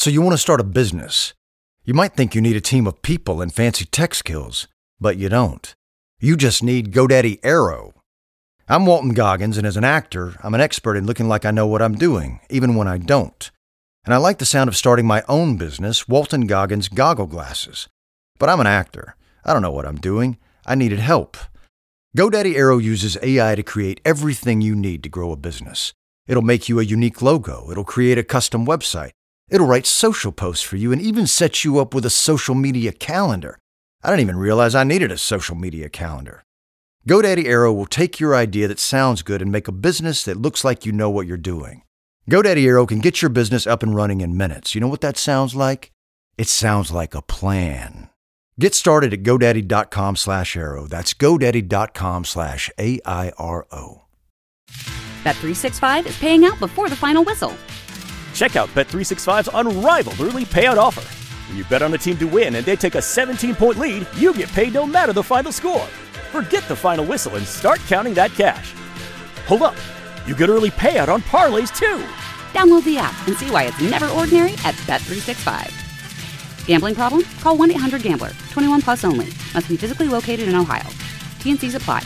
So you want to start a business. You might think you need a team of people and fancy tech skills, but you don't. You just need GoDaddy Aero. I'm Walton Goggins, and as an actor, I'm an expert in looking like I know what I'm doing, even when I don't. And I like the sound of starting my own business, Walton Goggins Goggle Glasses. But I'm an actor. I don't know what I'm doing. I needed help. GoDaddy Aero uses AI to create everything you need to grow a business. It'll make you a unique logo. It'll create a custom website. It'll write social posts for you and even set you up with a social media calendar. I didn't even realize I needed a social media calendar. GoDaddy Aero will take your idea that sounds good and make a business that looks like you know what you're doing. GoDaddy Aero can get your business up and running in minutes. You know what that sounds like? It sounds like a plan. Get started at GoDaddy.com/Aero. That's GoDaddy.com/AIRO. Bet365 is paying out before the final whistle. Check out Bet365's unrivaled early payout offer. When you bet on a team to win and they take a 17-point lead, you get paid no matter the final score. Forget the final whistle and start counting that cash. Hold up. You get early payout on parlays, too. Download the app and see why it's never ordinary at Bet365. Gambling problem? Call 1-800-GAMBLER. 21 plus only. Must be physically located in Ohio. T&Cs apply.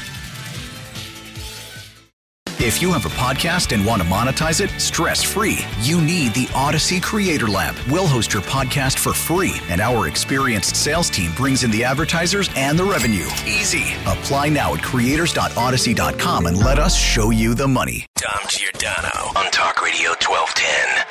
If you have a podcast and want to monetize it stress-free, you need the Odyssey Creator Lab. We'll host your podcast for free, and our experienced sales team brings in the advertisers and the revenue. Easy. Apply now at creators.odyssey.com and let us show you the money. Dom Giordano on Talk Radio 1210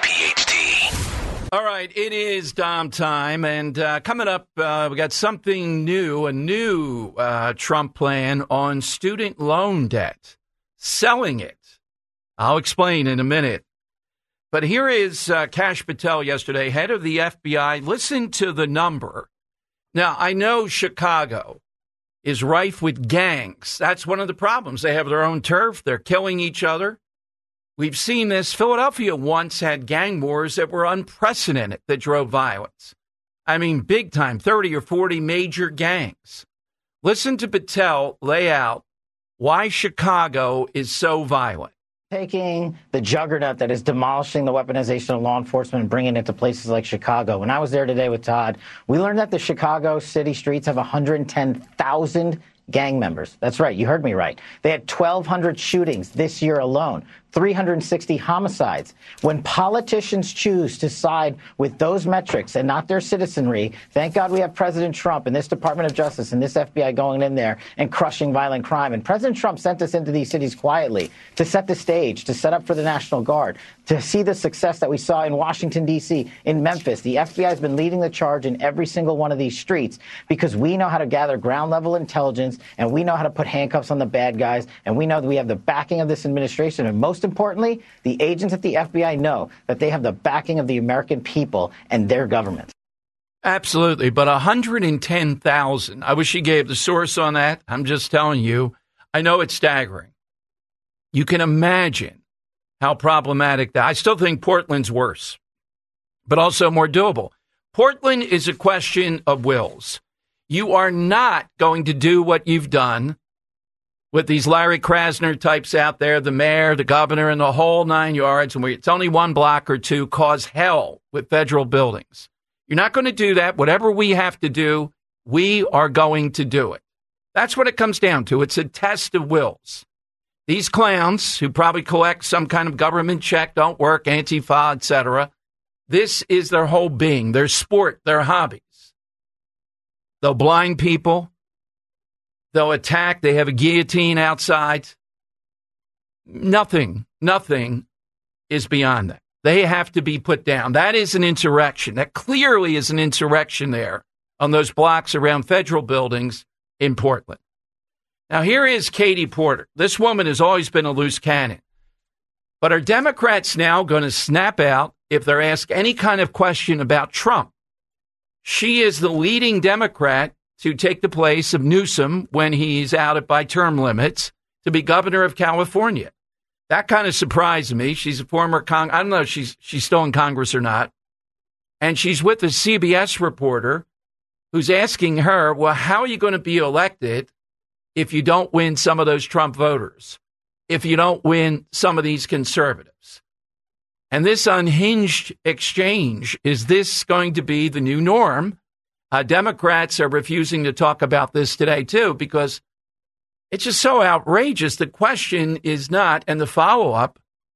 WPHT. All right, it is Dom time, and coming up, we got something new, a new Trump plan on student loan debt. Selling it. I'll explain in a minute. But here is Kash Patel yesterday, head of the FBI. Listen to the number. Now, I know Chicago is rife with gangs. That's one of the problems. They have their own turf. They're killing each other. We've seen this. Philadelphia once had gang wars that were unprecedented that drove violence. I mean, big time, 30 or 40 major gangs. Listen to Patel lay out why Chicago is so violent. Taking the juggernaut that is demolishing the weaponization of law enforcement and bringing it to places like Chicago. When I was there today with Todd, we learned that the Chicago city streets have 110,000 gang members. That's right. You heard me right. They had 1,200 shootings this year alone. 360 homicides. When politicians choose to side with those metrics and not their citizenry, thank God we have President Trump and this Department of Justice and this FBI going in there and crushing violent crime. And President Trump sent us into these cities quietly to set the stage, to set up for the National Guard, to see the success that we saw in Washington, D.C., in Memphis. The FBI has been leading the charge in every single one of these streets because we know how to gather ground-level intelligence and we know how to put handcuffs on the bad guys, and we know that we have the backing of this administration. And most importantly, the agents at the FBI know that they have the backing of the American people and their government. Absolutely. But 110,000. I wish he gave the source on that. I'm just telling you. I know it's staggering. You can imagine how problematic that. I still think Portland's worse, but also more doable. Portland is a question of wills. You are not going to do what you've done with these Larry Krasner types out there, the mayor, the governor, and the whole 9 yards, and it's only one block or two, cause hell with federal buildings. You're not going to do that. Whatever we have to do, we are going to do it. That's what it comes down to. It's a test of wills. These clowns who probably collect some kind of government check, don't work, Antifa, etc. This is their whole being, their sport, their hobbies. They'll blind people. They'll attack. They have a guillotine outside. Nothing is beyond that. They have to be put down. That is an insurrection. That clearly is an insurrection there on those blocks around federal buildings in Portland. Now, here is Katie Porter. This woman has always been a loose cannon. But are Democrats now going to snap out if they're asked any kind of question about Trump? She is the leading Democrat to take the place of Newsom when he's out by term limits to be governor of California. That kind of surprised me. She's a former I don't know if she's still in Congress or not. And she's with a CBS reporter who's asking her, well, how are you going to be elected if you don't win some of those Trump voters, if you don't win some of these conservatives? And this unhinged exchange, is this going to be the new norm? Democrats are refusing to talk about this today, too, because it's just so outrageous. The question is not, and the follow-up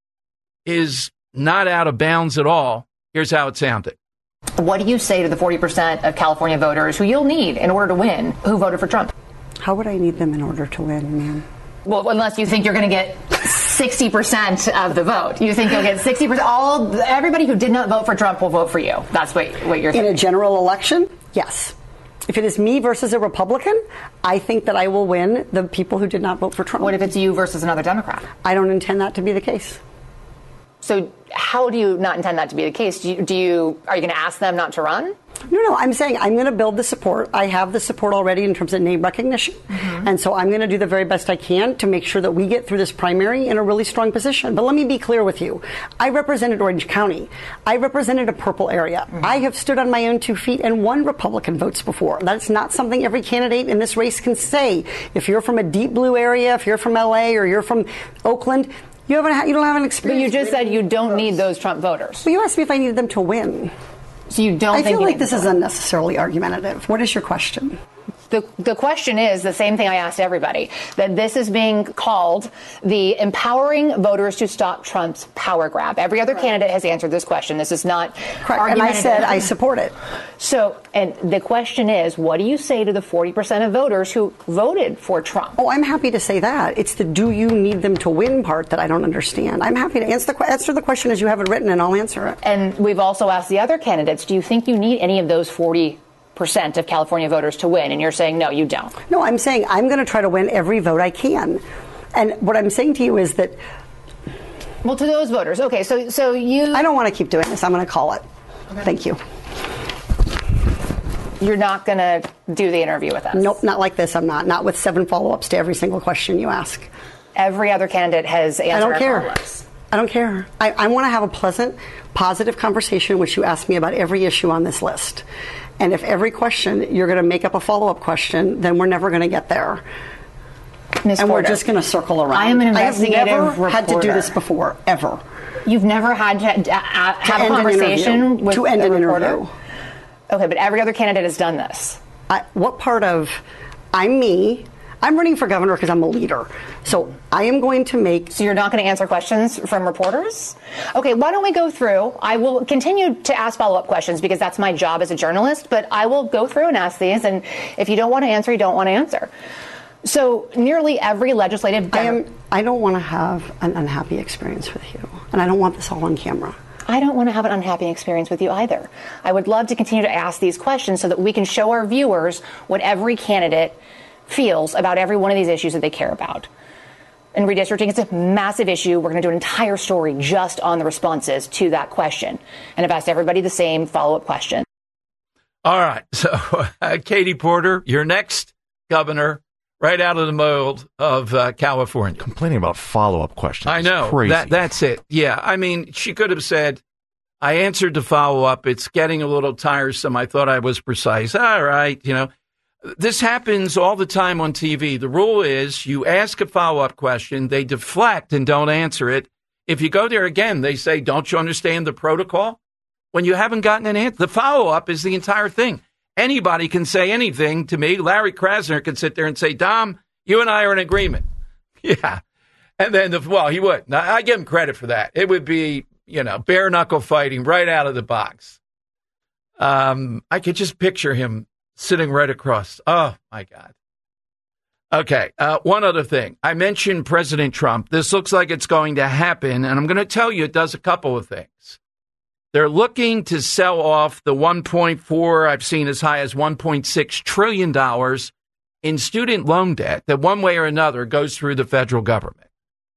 is not out of bounds at all. Here's how it sounded. What do you say to the 40% of California voters who you'll need in order to win, who voted for Trump? How would I need them in order to win, ma'am? Well, unless you think you're going to get 60% of the vote. You think you'll get 60%. Everybody who did not vote for Trump will vote for you. That's what you're saying. In a general election? Yes. If it is me versus a Republican, I think that I will win the people who did not vote for Trump. What if it's you versus another Democrat? I don't intend that to be the case. So how do you not intend that to be the case? Are you going to ask them not to run? No, I'm saying I'm going to build the support. I have the support already in terms of name recognition. Mm-hmm. And so I'm going to do the very best I can to make sure that we get through this primary in a really strong position. But let me be clear with you. I represented Orange County. I represented a purple area. Mm-hmm. I have stood on my own 2 feet and won Republican votes before. That's not something every candidate in this race can say. If you're from a deep blue area, if you're from LA or you're from Oakland, you don't have an experience. But you just said you don't need those Trump voters. But you asked me if I needed them to win. So you don't think I feel like this is unnecessarily argumentative. What is your question? The question is the same thing I asked everybody, that this is being called the empowering voters to stop Trump's power grab. Every other candidate has answered this question. This is not correct. And I said I support it. So, and the question is, what do you say to the 40% of voters who voted for Trump? Oh, I'm happy to say that. It's the do you need them to win part that I don't understand. I'm happy to answer the question as you have it written, and I'll answer it. And we've also asked the other candidates, do you think you need any of those 40% of California voters to win? And you're saying, no, you don't. No, I'm saying I'm going to try to win every vote I can. And what I'm saying to you is that... Well, to those voters. Okay, so you... I don't want to keep doing this. I'm going to call it. Okay. Thank you. You're not going to do the interview with us? Nope, not like this. I'm not. Not with 7 follow-ups to every single question you ask. Every other candidate has answered I don't care. Follow-ups. I don't care. I want to have a pleasant, positive conversation in which you ask me about every issue on this list. And if every question you're going to make up a follow-up question, then we're never going to get there. Ms. And Porter, we're just going to circle around. I am an investigative I have never reporter. had to do this before, ever. You've never had to have a conversation with to end a an reporter? interview. Okay, but every other candidate has done this. What part of I'm me? I'm running for governor because I'm a leader. So I am going to make... So you're not going to answer questions from reporters? Okay, why don't we go through? I will continue to ask follow-up questions because that's my job as a journalist, but I will go through and ask these, and if you don't want to answer, you don't want to answer. So nearly every legislative... I don't want to have an unhappy experience with you, and I don't want this all on camera. I don't want to have an unhappy experience with you either. I would love to continue to ask these questions so that we can show our viewers what every candidate feels about every one of these issues that they care about. And redistricting is a massive issue. We're going to do an entire story just on the responses to that question. And I've asked everybody the same follow-up question. All right. So, Katie Porter, you're next governor right out of the mold of California. Complaining about follow-up questions. I know. Crazy. That's it. Yeah. I mean, she could have said, I answered the follow-up. It's getting a little tiresome. I thought I was precise. All right. You know. This happens all the time on TV. The rule is you ask a follow-up question, they deflect and don't answer it. If you go there again, they say, don't you understand the protocol? When you haven't gotten an answer, the follow-up is the entire thing. Anybody can say anything to me. Larry Krasner can sit there and say, Dom, you and I are in agreement. Yeah. And then, he would. Now, I give him credit for that. It would be, bare knuckle fighting right out of the box. I could just picture him sitting right across. Oh, my God. Okay, one other thing. I mentioned President Trump. This looks like it's going to happen, and I'm going to tell you it does a couple of things. They're looking to sell off the 1.4, I've seen as high as $1.6 trillion in student loan debt that one way or another goes through the federal government.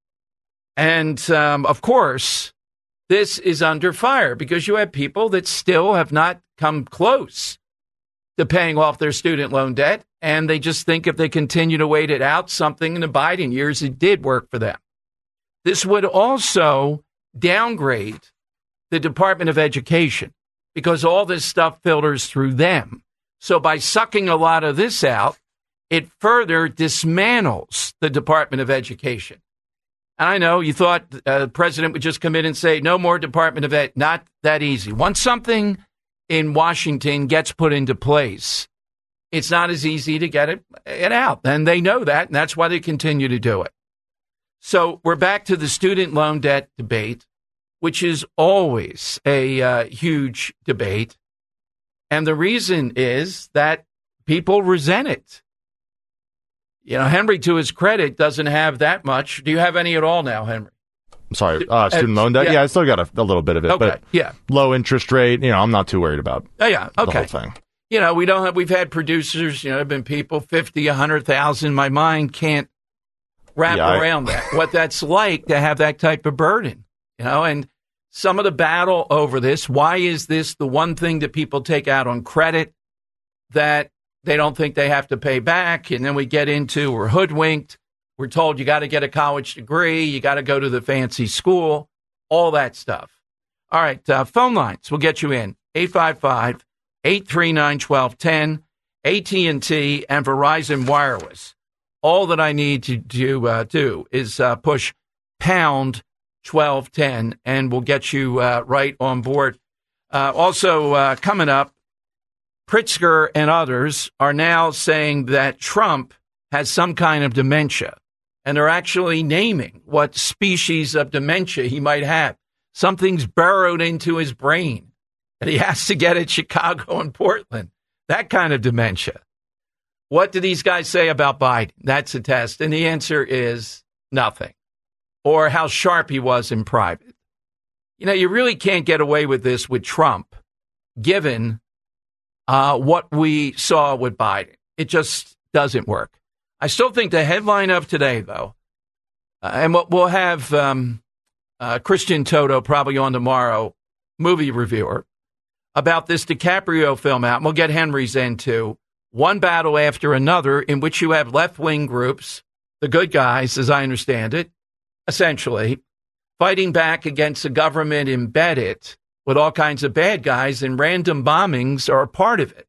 And, of course, this is under fire because you have people that still have not come close to paying off their student loan debt, and they just think if they continue to wait it out, something in the Biden years, it did work for them. This would also downgrade the Department of Education because all this stuff filters through them. So by sucking a lot of this out, it further dismantles the Department of Education. And I know you thought the president would just come in and say, no more Department of Ed. Not that easy. Once something in Washington gets put into place, it's not as easy to get it out. And they know that, and that's why they continue to do it. So we're back to the student loan debt debate, which is always a huge debate. And the reason is that people resent it. Henry, to his credit, doesn't have that much. Do you have any at all now, Henry? I'm sorry, student loan debt? Yeah, I still got a little bit of it. Okay, but yeah. Low interest rate, I'm not too worried about the whole thing. We've had producers, have been people 50, 100,000. My mind can't wrap around that, what that's like to have that type of burden, and some of the battle over this. Why is this the one thing that people take out on credit that they don't think they have to pay back? And then we get into, we're hoodwinked. We're told you got to get a college degree. You got to go to the fancy school, all that stuff. All right. Phone lines. We'll get you in. 855-839-1210, AT&T and Verizon Wireless. All that I need to do is push pound 1210 and we'll get you right on board. Also coming up, Pritzker and others are now saying that Trump has some kind of dementia, and they're actually naming what species of dementia he might have. Something's burrowed into his brain, and he has to get at Chicago and Portland. That kind of dementia. What do these guys say about Biden? That's a test, and the answer is nothing. Or how sharp he was in private. You really can't get away with this with Trump, given what we saw with Biden. It just doesn't work. I still think the headline of today, though, and we'll have Christian Toto probably on tomorrow, movie reviewer, about this DiCaprio film out. And we'll get Henry's end too. One battle after another in which you have left-wing groups, the good guys, as I understand it, essentially, fighting back against a government embedded with all kinds of bad guys, and random bombings are a part of it.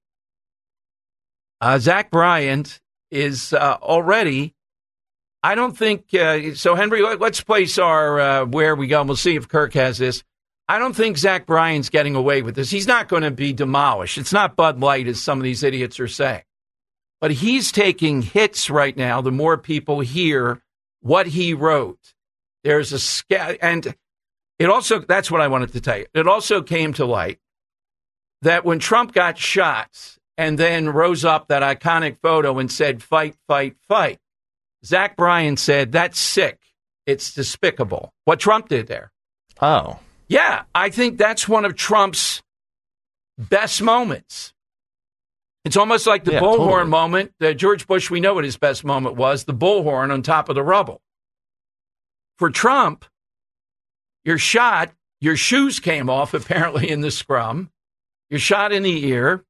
Zach Bryant is already, I don't think, so Henry, let's place our where we go, and we'll see if Kirk has this. I don't think Zach Bryant's getting away with this. He's not going to be demolished. It's not Bud Light, as some of these idiots are saying. But he's taking hits right now, the more people hear what he wrote. There's a and it also, that's what I wanted to tell you. It also came to light that when Trump got shot and then rose up that iconic photo and said, fight, fight, fight, Zach Bryant said, that's sick. It's despicable. What Trump did there. Oh. Yeah, I think that's one of Trump's best moments. It's almost like the bullhorn moment. George Bush, we know what his best moment was, the bullhorn on top of the rubble. For Trump, you're shot, your shoes came off apparently in the scrum, you're shot in the ear,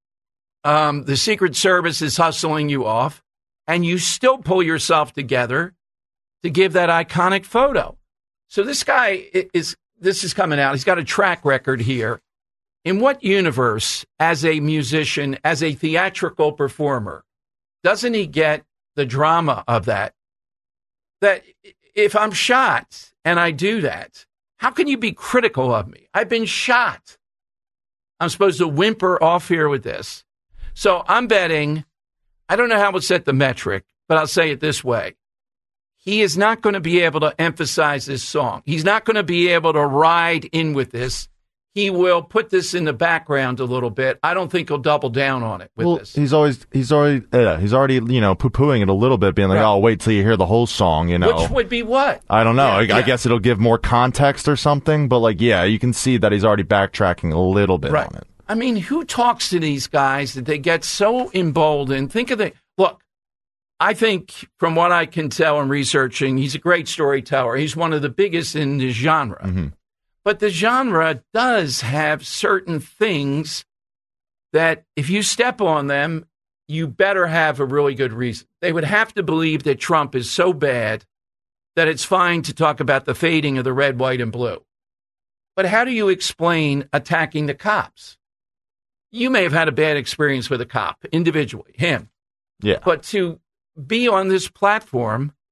the Secret Service is hustling you off, and you still pull yourself together to give that iconic photo. So this guy this is coming out. He's got a track record here. In what universe, as a musician, as a theatrical performer, doesn't he get the drama of that? That if I'm shot and I do that, how can you be critical of me? I've been shot. I'm supposed to whimper off here with this. So I'm betting, I don't know how we'll set the metric, but I'll say it this way. He is not going to be able to emphasize this song. He's not going to be able to ride in with this. He will put this in the background a little bit. I don't think he'll double down on it with this. He's already, poo-pooing it a little bit, being like, "Oh, wait till you hear the whole song," Which would be what? I don't know. I guess it'll give more context or something. But you can see that he's already backtracking a little bit on it. I mean, who talks to these guys that they get so emboldened? Think of look. I think from what I can tell in researching, he's a great storyteller. He's one of the biggest in the genre. Mm-hmm. But the genre does have certain things that if you step on them, you better have a really good reason. They would have to believe that Trump is so bad that it's fine to talk about the fading of the red, white, and blue. But how do you explain attacking the cops? You may have had a bad experience with a cop individually, him. Yeah. But to be on this platform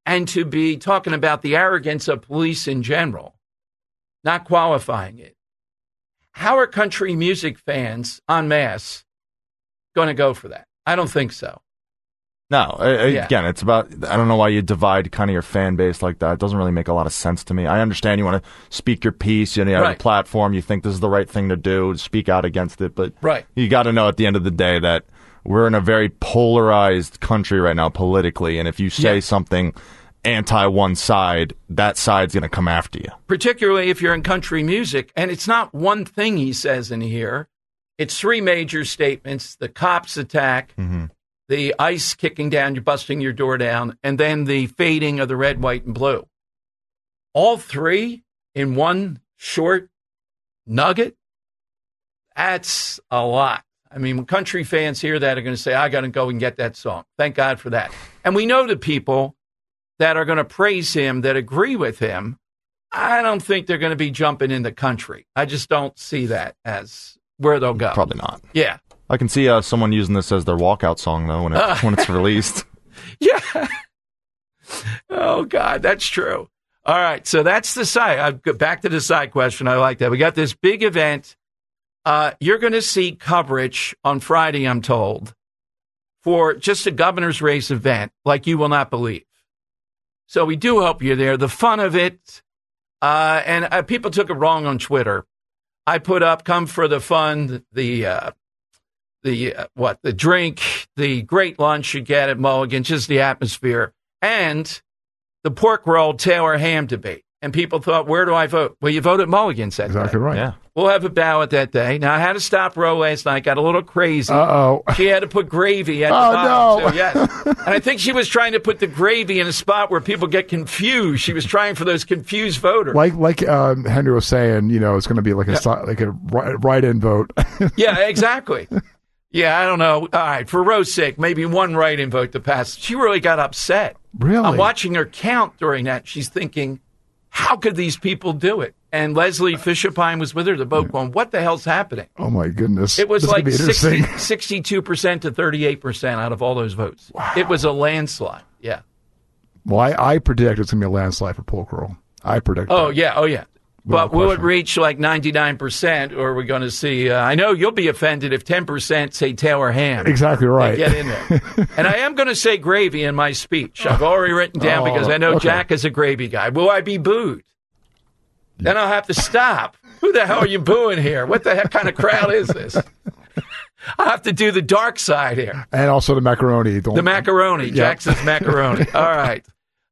and to be talking about the arrogance of police in general, not qualifying it. How are country music fans en masse going to go for that? I don't think so. No, again, it's about, I don't know why you divide kind of your fan base like that. It doesn't really make a lot of sense to me. I understand you want to speak your piece, you have a platform, you think this is the right thing to do, speak out against it, but you got to know at the end of the day that we're in a very polarized country right now politically, and if you say something anti one side, that side's going to come after you. Particularly if you're in country music, and it's not one thing he says in here. It's three major statements: the cops attack, the ICE kicking down, you're busting your door down, and then the fading of the red, white, and blue. All three in one short nugget? That's a lot. I mean, when country fans hear that, are going to say, I got to go and get that song. Thank God for that. And we know the people that are going to praise him, that agree with him. I don't think they're going to be jumping in the country. I just don't see that as where they'll go. Probably not. Yeah. I can see someone using this as their walkout song, though, when it's released. Yeah. Oh, God, that's true. All right, so that's the side. I'll go back to the side question. I like that. We got this big event. You're going to see coverage on Friday, I'm told, for just a governor's race event like you will not believe. So we do hope you're there. The fun of it, and people took it wrong on Twitter. I put up, come for the fun, the drink, the great lunch you get at Mulligan, just the atmosphere, and the pork roll Taylor ham debate. And people thought, where do I vote? Well, you vote at Mulligan's that Exactly day. right. Yeah. We'll have a ballot that day. Now, I had to stop Roe last night. Got a little crazy. Uh-oh. She had to put gravy at the bottom, too. Yes. And I think she was trying to put the gravy in a spot where people get confused. She was trying for those confused voters. Like Henry was saying, it's going to be like a write-in vote. Yeah, exactly. Yeah, I don't know. All right, for Roe's sake, maybe one write-in vote to pass. She really got upset. Really? I'm watching her count during that. She's thinking, how could these people do it? And Leslie Fisher-Pine was with her, the boat going, what the hell's happening? Oh, my goodness. It was this like 62% to 38% out of all those votes. Wow. It was a landslide. Yeah. Well, I predict it's going to be a landslide for Polk Roll. I predict Oh, that. yeah. Oh, yeah. But will it reach like 99%, or are we going to see? I know you'll be offended if 10% say Taylor ham. Exactly right. Get in there. And I am going to say gravy in my speech. I've already written down because I know Jack is a gravy guy. Will I be booed? Then I'll have to stop. Who the hell are you booing here? What the heck kind of crowd is this? I'll have to do the dark side here. And also the macaroni. The macaroni. Yep. Jack says macaroni. All right.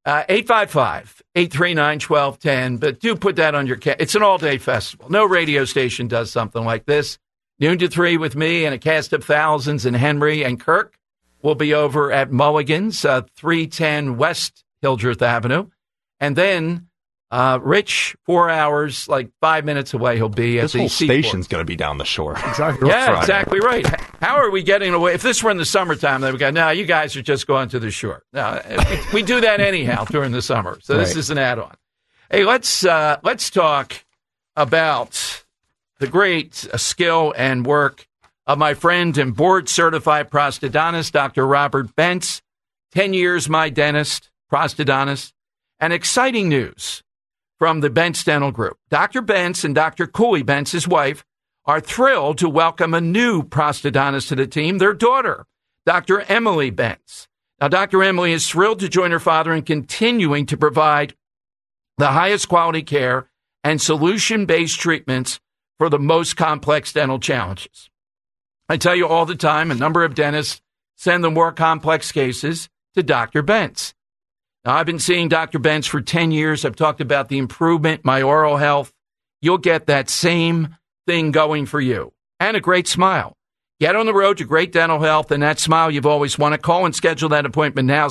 855-839-1210. But do put that on your It's an all-day festival. No radio station does something like this. Noon to 3 with me and a cast of thousands, and Henry and Kirk will be over at Mulligan's, 310 West Hildreth Avenue. And then Rich, 4 hours, like 5 minutes away, he'll be at the This whole Seaport. station's going to be down the shore. Exactly. Yeah, exactly right. How are we getting away? If this were in the summertime, they would go, no, you guys are just going to the shore. No, we do that anyhow during the summer. So this is an add-on. Hey, let's talk about the great skill and work of my friend and board-certified prosthodontist, Dr. Robert Bentz. 10 years my dentist, prosthodontist. And exciting news from the Bentz Dental Group. Dr. Bentz and Dr. Cooley Bentz, his wife, are thrilled to welcome a new prosthodontist to the team, their daughter, Dr. Emily Bentz. Now, Dr. Emily is thrilled to join her father in continuing to provide the highest quality care and solution-based treatments for the most complex dental challenges. I tell you all the time, a number of dentists send the more complex cases to Dr. Bentz. Now, I've been seeing Dr. Bentz for 10 years. I've talked about the improvement, my oral health. You'll get that same thing going for you. And a great smile. Get on the road to great dental health and that smile you've always wanted. Call and schedule that appointment now,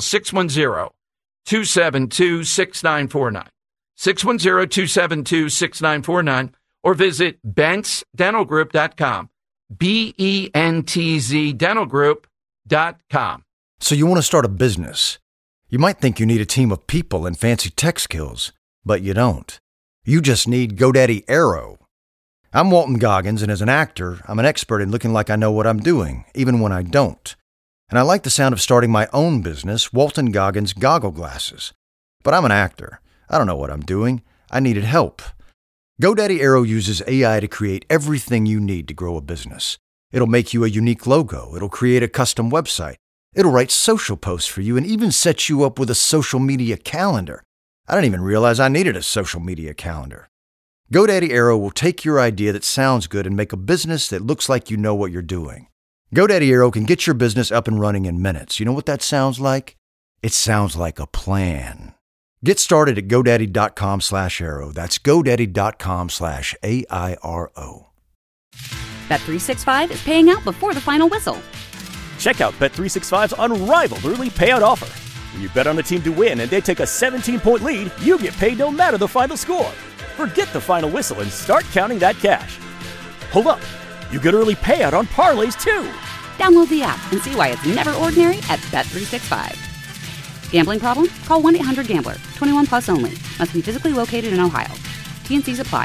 610-272-6949. 610-272-6949. Or visit BentzDentalGroup.com. BENTZ dentalgroup.com. So you want to start a business. You might think you need a team of people and fancy tech skills, but you don't. You just need GoDaddy Aero. I'm Walton Goggins, and as an actor, I'm an expert in looking like I know what I'm doing, even when I don't. And I like the sound of starting my own business, Walton Goggins Goggle Glasses. But I'm an actor. I don't know what I'm doing. I needed help. GoDaddy Aero uses AI to create everything you need to grow a business. It'll make you a unique logo. It'll create a custom website. It'll write social posts for you and even set you up with a social media calendar. I didn't even realize I needed a social media calendar. GoDaddy Aero will take your idea that sounds good and make a business that looks like you know what you're doing. GoDaddy Aero can get your business up and running in minutes. You know what that sounds like? It sounds like a plan. Get started at GoDaddy.com/Aero. That's GoDaddy.com/AIRO. Bet365 is paying out before the final whistle. Check out Bet365's unrivaled early payout offer. When you bet on a team to win and they take a 17-point lead, you get paid no matter the final score. Forget the final whistle and start counting that cash. Hold up. You get early payout on parlays, too. Download the app and see why it's never ordinary at Bet365. Gambling problem? Call 1-800-GAMBLER. 21 plus only. Must be physically located in Ohio. T&Cs apply.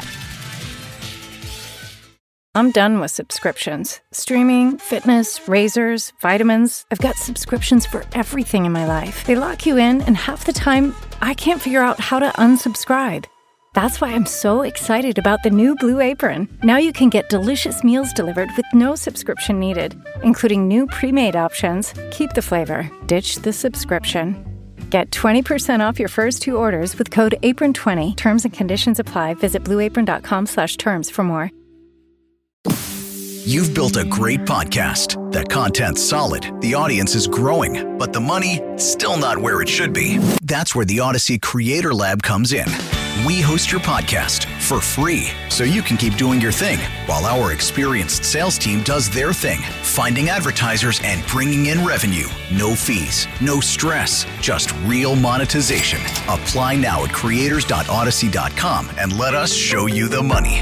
I'm done with subscriptions. Streaming, fitness, razors, vitamins. I've got subscriptions for everything in my life. They lock you in, and half the time, I can't figure out how to unsubscribe. That's why I'm so excited about the new Blue Apron. Now you can get delicious meals delivered with no subscription needed, including new pre-made options. Keep the flavor, ditch the subscription. Get 20% off your first 2 orders with code APRON20. Terms and conditions apply. Visit blueapron.com/terms for more. You've built a great podcast. That content's solid. The audience is growing, but the money, still not where it should be. That's where the Odyssey Creator Lab comes in. We host your podcast for free, so you can keep doing your thing while our experienced sales team does their thing, finding advertisers and bringing in revenue. No fees, no stress, just real monetization. Apply now at creators.odyssey.com and let us show you the money.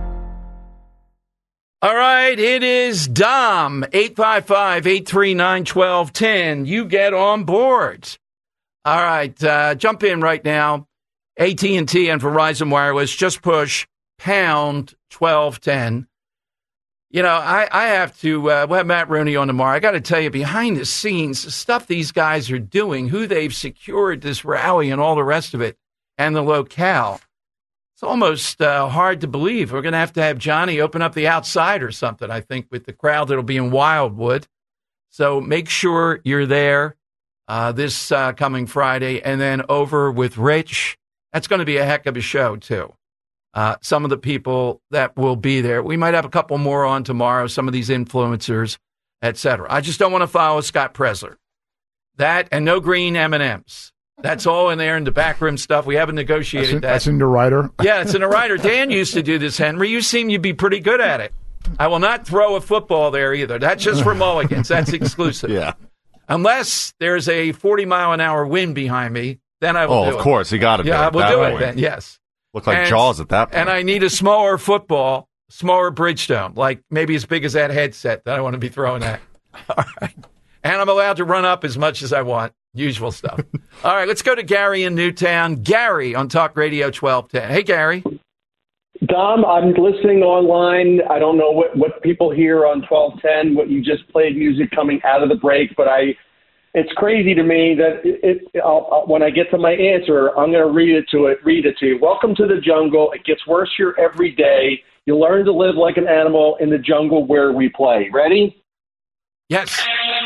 All right, it is Dom, 855-839-1210. You get on board. All right, jump in right now. AT&T and Verizon Wireless, just push pound 1210. You know, I have to, we'll have Matt Rooney on tomorrow. I got to tell you, behind the scenes, the stuff these guys are doing, who they've secured this rally and all the rest of it, and the locale. It's almost hard to believe. We're going to have Johnny open up the outside or something, I think, with the crowd that'll be in Wildwood. So make sure you're there this coming Friday. And then over with Rich. That's going to be a heck of a show, too. Some of the people that will be there. We might have a couple more on tomorrow, some of these influencers, et cetera. I just don't want to follow Scott Presler. That and no green M&Ms. That's all in there in the backroom stuff. We haven't negotiated that. That's in the writer. Yeah, it's in the writer. Dan used to do this, Henry. You seem you'd be pretty good at it. I will not throw a football there either. That's just for mulligans. That's exclusive. Yeah. Unless there's a 40-mile-an-hour wind behind me, then I will do it. Oh, of course. You got to do it. Yeah, we'll do it then, yes. Look like Jaws at that point. And I need a smaller football, smaller Bridgestone, like maybe as big as that headset that I want to be throwing at. All right. And I'm allowed to run up as much as I want. Usual stuff. All right, let's go to Gary in Newtown. Gary on Talk Radio 1210. Hey, Gary. Dom, I'm listening online. I don't know what people hear on 1210, what you just played music coming out of the break, but it's crazy to me that when I get to my answer, I'm going to read it to you. Welcome to the jungle. It gets worse here every day. You learn to live like an animal in the jungle where we play. Ready? Yes.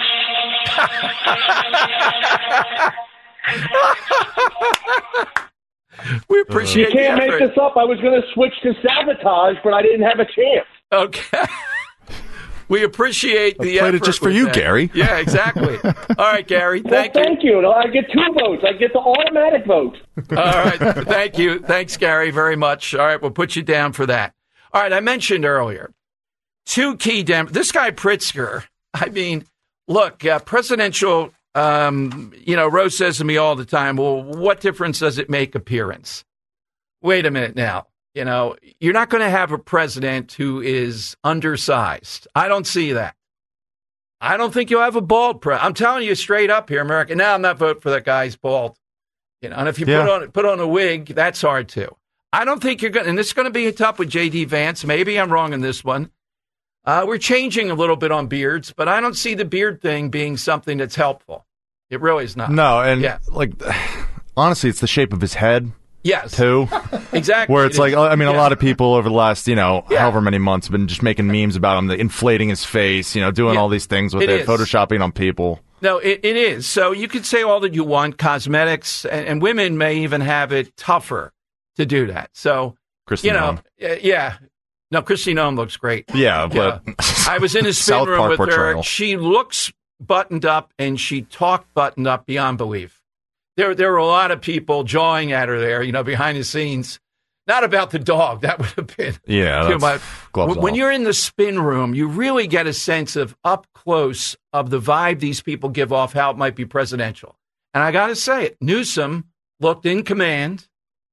We appreciate you can't make this up. I was going to switch to sabotage, but I didn't have a chance. Okay. We appreciate the effort. Played it just for you, Gary. Yeah, exactly. All right, Gary. Thank you. I get 2 votes. I get the automatic vote. All right. Thank you. Thanks, Gary, very much. All right, we'll put you down for that. All right, I mentioned earlier 2 key this guy Pritzker. I mean, look, presidential. Rose says to me all the time, well, what difference does it make appearance? Wait a minute now. You know, you're not going to have a president who is undersized. I don't see that. I don't think you'll have a bald president. I'm telling you straight up here, America. Now I'm not voting for that guy. He's bald. You know, and if you put on a wig, that's hard too. I don't think you're going. And this is going to be tough with J.D. Vance. Maybe I'm wrong in this one. We're changing a little bit on beards, but I don't see the beard thing being something that's helpful. It really is not. No, and Honestly, it's the shape of his head. Yes. Too. Exactly. Where it's like, I mean, a lot of people over the last, however many months have been just making memes about him, inflating his face, doing all these things with it, photoshopping on people. No, it is. So you could say all that you want, cosmetics, and women may even have it tougher to do that. So, Kristi Noem. Yeah. No, Kristi Noem looks great. Yeah, but I was in a spin room with her. She looks buttoned up, and she talked buttoned up beyond belief. There were a lot of people jawing at her there, behind the scenes. Not about the dog. That would have been too much. When you're in the spin room, you really get a sense of up close of the vibe these people give off, how it might be presidential. And I got to say it, Newsom looked in command.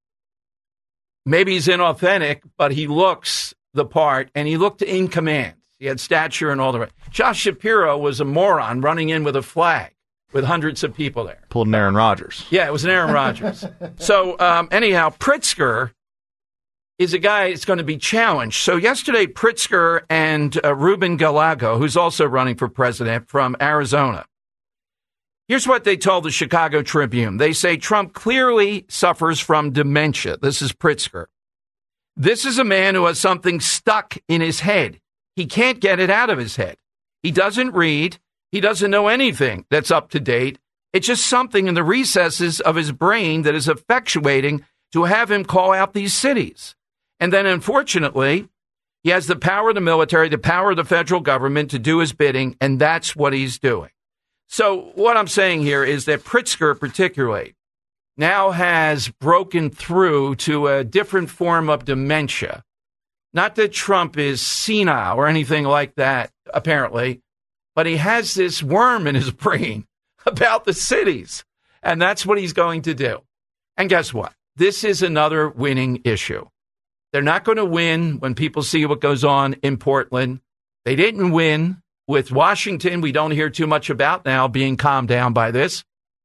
Maybe he's inauthentic, but he looks the part, and he looked in command. He had stature and all the rest. Josh Shapiro was a moron running in with a flag with hundreds of people there. Pulled an Aaron Rodgers. Yeah, it was an Aaron Rodgers. So anyhow, Pritzker is a guy that's going to be challenged. So yesterday, Pritzker and Ruben Galago, who's also running for president from Arizona, here's what they told the Chicago Tribune. They say Trump clearly suffers from dementia. This is Pritzker. This is a man who has something stuck in his head. He can't get it out of his head. He doesn't read. He doesn't know anything that's up to date. It's just something in the recesses of his brain that is effectuating to have him call out these cities. And then, unfortunately, he has the power of the military, the power of the federal government to do his bidding, and that's what he's doing. So what I'm saying here is that Pritzker particularly now has broken through to a different form of dementia. Not that Trump is senile or anything like that, apparently, but he has this worm in his brain about the cities, and that's what he's going to do. And guess what? This is another winning issue. They're not going to win when people see what goes on in Portland. They didn't win with Washington. We don't hear too much about now, being calmed down by this.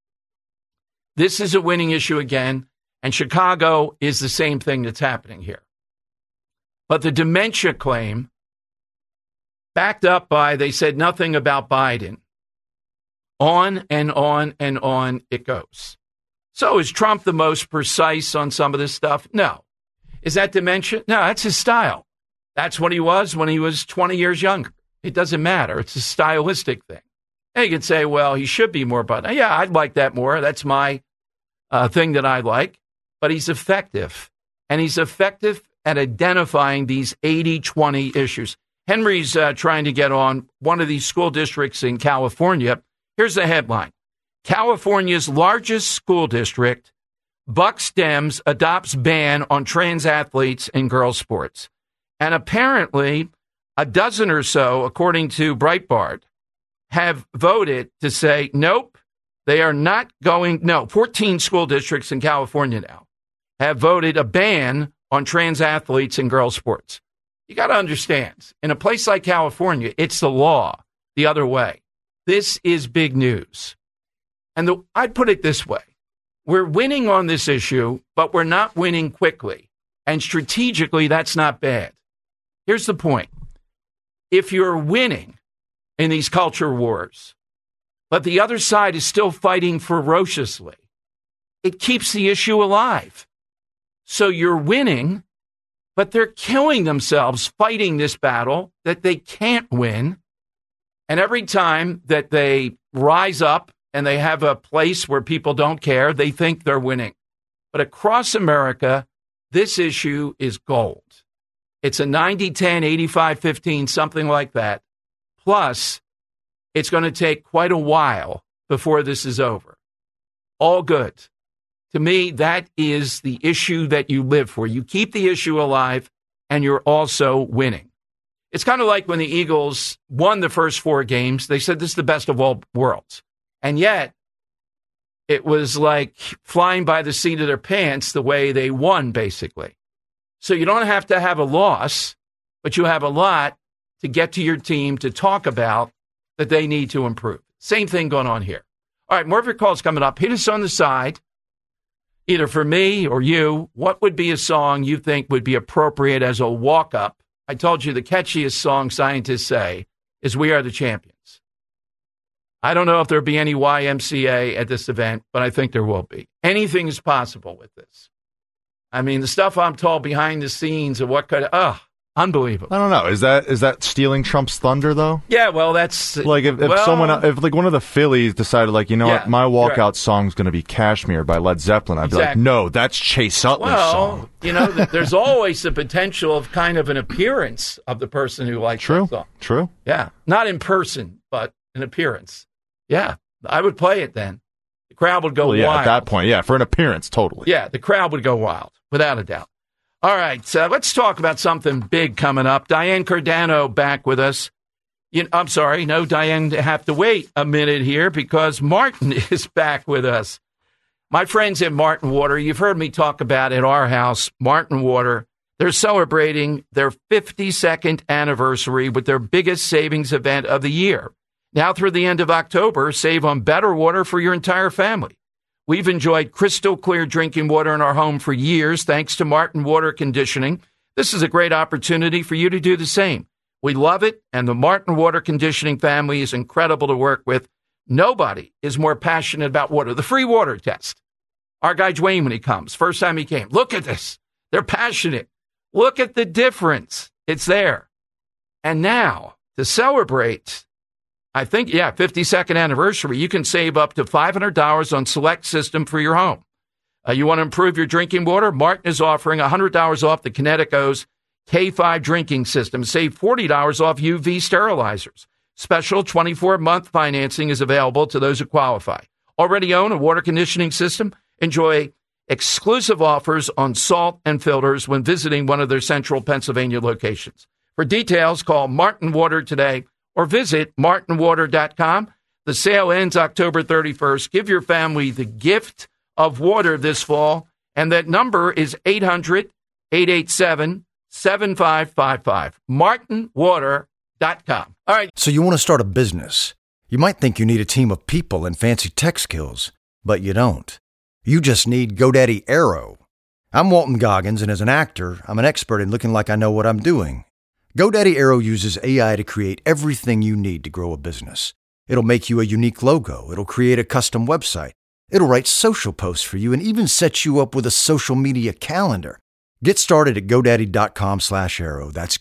This is a winning issue again, and Chicago is the same thing that's happening here. But the dementia claim, backed up by, they said nothing about Biden. On and on and on it goes. So is Trump the most precise on some of this stuff? No. Is that dementia? No, that's his style. That's what he was when he was 20 years younger. It doesn't matter. It's a stylistic thing. And you could say, well, he should be more, but yeah, I'd like that more. That's my thing that I like. But he's effective. And he's effective at identifying these 80-20 issues. Henry's trying to get on one of these school districts in California. Here's the headline. California's largest school district, Bucks Dems, adopts ban on trans athletes in girls' sports. And apparently, a dozen or so, according to Breitbart, have voted to say, nope, they are not going. No, 14 school districts in California now have voted a ban on trans athletes in girls' sports. You got to understand, in a place like California, it's the law the other way. This is big news. And I'd put it this way. We're winning on this issue, but we're not winning quickly. And strategically, that's not bad. Here's the point. If you're winning in these culture wars, but the other side is still fighting ferociously, it keeps the issue alive. So you're winning, but they're killing themselves fighting this battle that they can't win. And every time that they rise up and they have a place where people don't care, they think they're winning. But across America, this issue is gold. It's a 90-10, 85-15, something like that. Plus, it's going to take quite a while before this is over. All good. To me, that is the issue that you live for. You keep the issue alive, and you're also winning. It's kind of like when the Eagles won the first 4 games. They said this is the best of all worlds. And yet, it was like flying by the seat of their pants the way they won, basically. So you don't have to have a loss, but you have a lot to get to your team to talk about that they need to improve. Same thing going on here. All right, more of your calls coming up. Hit us on the side, either for me or you. What would be a song you think would be appropriate as a walk-up? I told you the catchiest song scientists say is We Are the Champions. I don't know if there'll be any YMCA at this event, but I think there will be. Anything is possible with this. I mean, the stuff I'm told behind the scenes of what could, unbelievable. I don't know. Is that stealing Trump's thunder, though? Yeah, well, that's... Like, if one of the Phillies decided, like, you know what, my walkout song's going to be Kashmir by Led Zeppelin, I'd be like, no, that's Chase Utley's song. You know, there's always the potential of kind of an appearance of the person who likes that song. True. Yeah, not in person, but an appearance. Yeah, I would play it then. The crowd would go wild. At that point, for an appearance, totally. Yeah, the crowd would go wild, without a doubt. All right, let's talk about something big coming up. Diane Cardano back with us. I'm sorry, no, Diane, have to wait a minute here because Martin is back with us. My friends at Martin Water, you've heard me talk about at our house, Martin Water. They're celebrating their 52nd anniversary with their biggest savings event of the year. Now through the end of October, save on better water for your entire family. We've enjoyed crystal clear drinking water in our home for years, thanks to Martin Water Conditioning. This is a great opportunity for you to do the same. We love it, and the Martin Water Conditioning family is incredible to work with. Nobody is more passionate about water. The free water test. Our guy Dwayne, when he comes, first time he came, look at this. They're passionate. Look at the difference. It's there. And now, to celebrate, I think, 52nd anniversary, you can save up to $500 on select system for your home. You want to improve your drinking water? Martin is offering $100 off the Kinetico's K5 drinking system. Save $40 off UV sterilizers. Special 24-month financing is available to those who qualify. Already own a water conditioning system? Enjoy exclusive offers on salt and filters when visiting one of their central Pennsylvania locations. For details, call Martin Water today or visit martinwater.com. The sale ends October 31st. Give your family the gift of water this fall, and that number is 800-887-7555. martinwater.com. All right. So you want to start a business. You might think you need a team of people and fancy tech skills, but you don't. You just need GoDaddy Aero. I'm Walton Goggins, and as an actor, I'm an expert in looking like I know what I'm doing. GoDaddy Aero uses AI to create everything you need to grow a business. It'll make you a unique logo. It'll create a custom website. It'll write social posts for you and even set you up with a social media calendar. Get started at GoDaddy.com/Aero. That's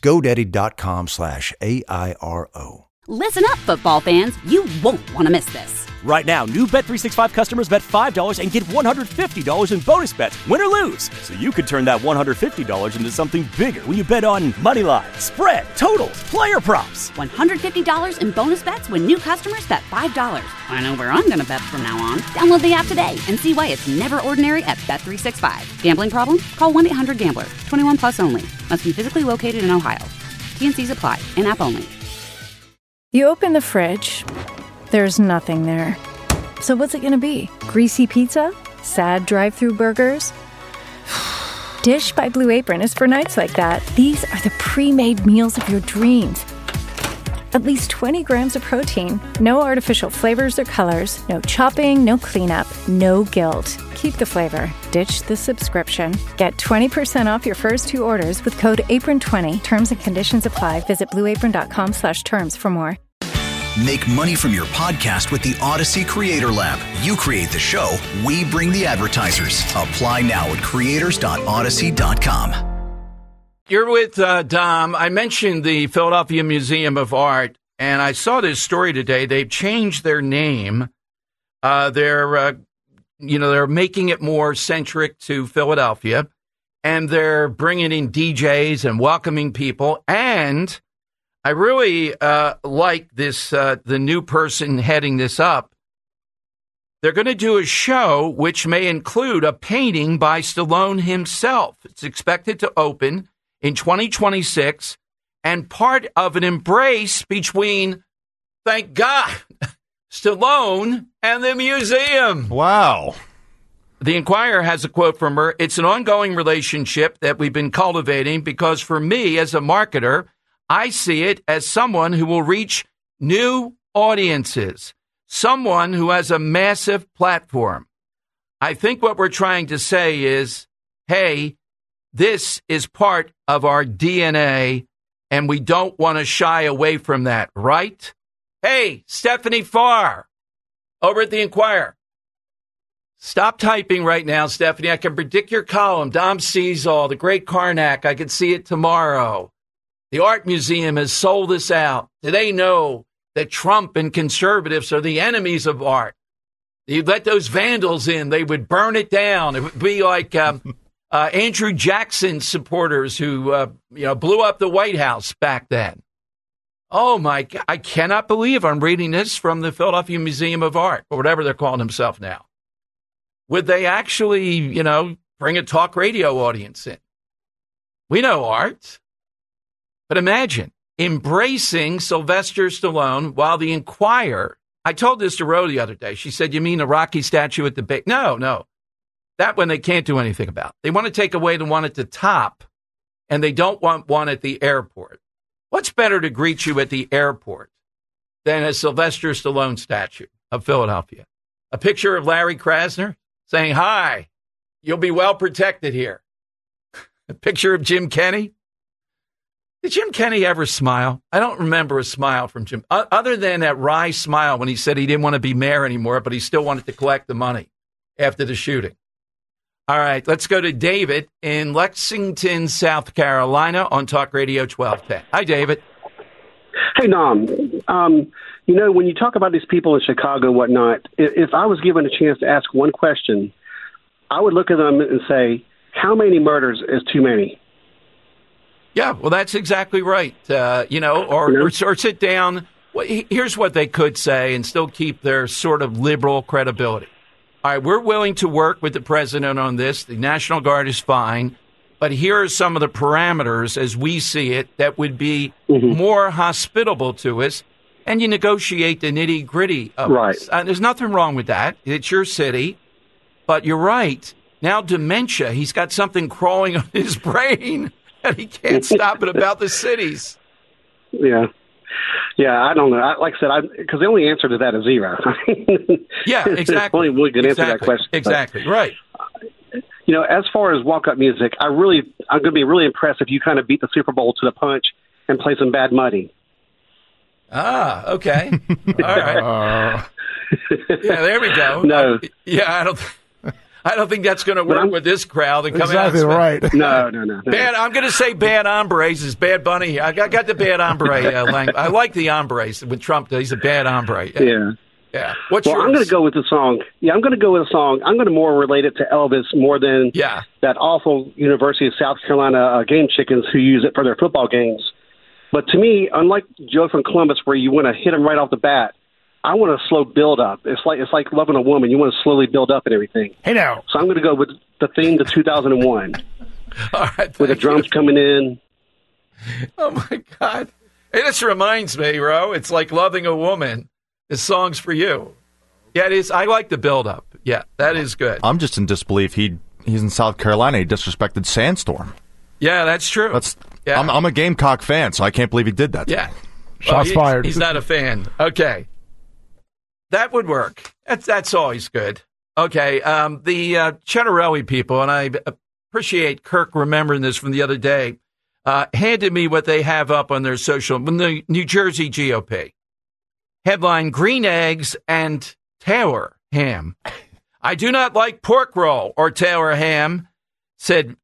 GoDaddy.com/AIRO. Listen up, football fans. You won't want to miss this. Right now, new Bet365 customers bet $5 and get $150 in bonus bets, win or lose. So you could turn that $150 into something bigger when you bet on money line, spread, totals, player props. $150 in bonus bets when new customers bet $5. I know where I'm going to bet from now on. Download the app today and see why it's never ordinary at Bet365. Gambling problem? Call 1-800-GAMBLER. 21 plus only. Must be physically located in Ohio. T&Cs apply. In-app only. You open the fridge, there's nothing there. So what's it going to be? Greasy pizza? Sad drive-through burgers? Dish by Blue Apron is for nights like that. These are the pre-made meals of your dreams. At least 20 grams of protein, no artificial flavors or colors, no chopping, no cleanup, no guilt. Keep the flavor. Ditch the subscription. Get 20% off your first 2 orders with code APRON20. Terms and conditions apply. Visit blueapron.com/terms for more. Make money from your podcast with the Odyssey Creator Lab. You create the show, we bring the advertisers. Apply now at creators.odyssey.com. You're with Dom. I mentioned the Philadelphia Museum of Art, and I saw this story today. They've changed their name. They're making it more centric to Philadelphia, and they're bringing in DJs and welcoming people. And I really like this, the new person heading this up. They're going to do a show which may include a painting by Stallone himself. It's expected to open in 2026 and part of an embrace between, thank God, Stallone and the museum. Wow. The Inquirer has a quote from her. It's an ongoing relationship that we've been cultivating because for me as a marketer, I see it as someone who will reach new audiences, someone who has a massive platform. I think what we're trying to say is, hey, this is part of our DNA, and we don't want to shy away from that, right? Hey, Stephanie Farr, over at the Inquirer. Stop typing right now, Stephanie. I can predict your column. Dom Cesal, the great Karnak. I can see it tomorrow. The Art Museum has sold this out. Do they know that Trump and conservatives are the enemies of art? You'd let those vandals in, they would burn it down. It would be like Andrew Jackson supporters who blew up the White House back then. Oh, my God. I cannot believe I'm reading this from the Philadelphia Museum of Art, or whatever they're calling themselves now. Would they actually, bring a talk radio audience in? We know art. But imagine embracing Sylvester Stallone while the Inquirer, I told this to Ro the other day. She said, you mean a Rocky statue at the base? No. That one they can't do anything about. They want to take away the one at the top, and they don't want one at the airport. What's better to greet you at the airport than a Sylvester Stallone statue of Philadelphia? A picture of Larry Krasner saying, hi, you'll be well protected here. A picture of Jim Kenney. Did Jim Kenney ever smile? I don't remember a smile from Jim, other than that wry smile when he said he didn't want to be mayor anymore, but he still wanted to collect the money after the shooting. All right, let's go to David in Lexington, South Carolina on Talk Radio 1210. Hi, David. Hey, Dom. When you talk about these people in Chicago and whatnot, if I was given a chance to ask one question, I would look at them and say, how many murders is too many? Yeah, well, that's exactly right. Or sit down. Well, here's what they could say and still keep their sort of liberal credibility. All right, we're willing to work with the president on this. The National Guard is fine. But here are some of the parameters as we see it that would be more hospitable to us. And you negotiate the nitty gritty of it. There's nothing wrong with that. It's your city. But you're right. Now dementia, he's got something crawling on his brain and he can't stop it about the cities. Yeah. Yeah, I don't know. Like I said, because the only answer to that is zero. Yeah, exactly. Only really good answer to that question. Exactly, right. As far as walk-up music, I'm going to be really impressed if you kind of beat the Super Bowl to the punch and play some Bad Money. Ah, okay. All right. Yeah, there we go. No. I don't think that's going to work with this crowd. And exactly right. No. I'm going to say Bad Hombres is Bad Bunny. I got the Bad Hombre language. I like the hombres with Trump. He's a bad hombre. Yeah. What's yours? I'm going to go with the song. Yeah, I'm going to go with a song. I'm going to more relate it to Elvis more than that awful University of South Carolina game chickens who use it for their football games. But to me, unlike Joe from Columbus, where you want to hit him right off the bat, I want a slow build up. It's like loving a woman. You want to slowly build up and everything. Hey now. So I'm going to go with the theme to 2001. All right, with the drums coming in. Oh my God! Hey, this reminds me, Ro. It's like loving a woman. This song's for you. Yeah, it is. I like the build up. Yeah, that is good. I'm just in disbelief. He's in South Carolina. He disrespected Sandstorm. Yeah, that's true. I'm a Gamecock fan, so I can't believe he did that. Yeah. Shots fired. He's not a fan. Okay. That would work. That's always good. Okay. The Cettarelli people, and I appreciate Kirk remembering this from the other day, handed me what they have up on their social, the New Jersey GOP. Headline, Green Eggs and Taylor Ham. I do not like pork roll or Taylor Ham, said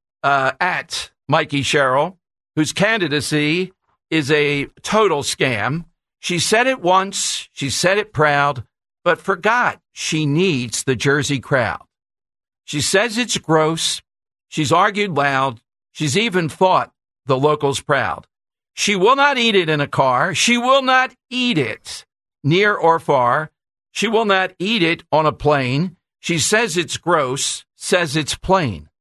at Mikey Sherrill, whose candidacy is a total scam. She said it once, she said it proud, but forgot she needs the Jersey crowd. She says it's gross. She's argued loud. She's even fought the locals proud. She will not eat it in a car. She will not eat it near or far. She will not eat it on a plane. She says it's gross, says it's plain.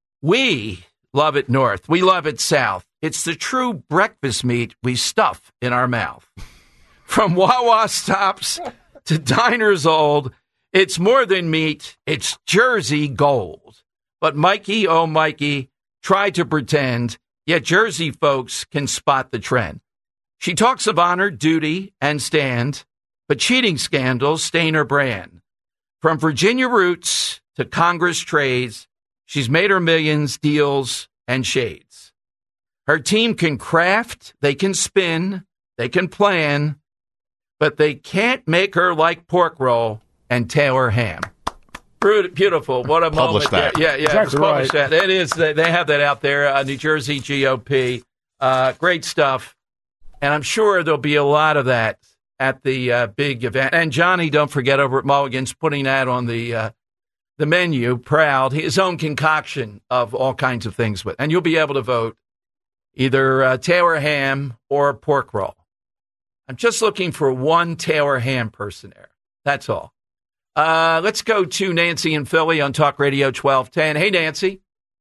We love it north. We love it south. It's the true breakfast meat we stuff in our mouth. From Wawa stops to diners old, it's more than meat. It's Jersey gold. But Mikey, oh Mikey, tried to pretend, yet Jersey folks can spot the trend. She talks of honor, duty, and stand, but cheating scandals stain her brand. From Virginia roots to Congress trades, she's made her millions, deals, and shades. Her team can craft, they can spin, they can plan, but they can't make her like pork roll and Taylor Ham. Beautiful. What a Publish moment. that. Yeah, Exactly publish right. that. It is. They have that out there, New Jersey GOP. Great stuff. And I'm sure there'll be a lot of that at the big event. And Johnny, don't forget, over at Mulligan's, putting that on the menu, proud, his own concoction of all kinds of things with. And you'll be able to vote either Taylor Ham or pork roll. I'm just looking for one Taylor Ham person there. That's all. Let's go to Nancy in Philly on Talk Radio 1210. Hey, Nancy.